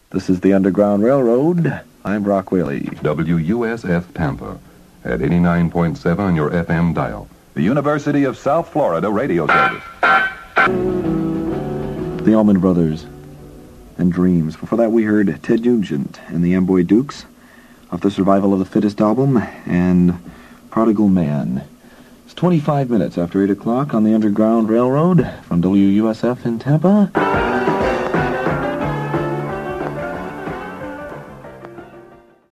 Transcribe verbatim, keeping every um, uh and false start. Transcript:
This is the Underground Railroad. I'm Brock Whaley. W U S F Tampa at eighty-nine point seven on your F M dial. The University of South Florida radio service. The Allman Brothers and Dreams. Before that, we heard Ted Nugent and the Amboy Dukes off the Survival of the Fittest album and Prodigal Man. twenty-five minutes after eight o'clock on the Underground Railroad from W U S F in Tampa.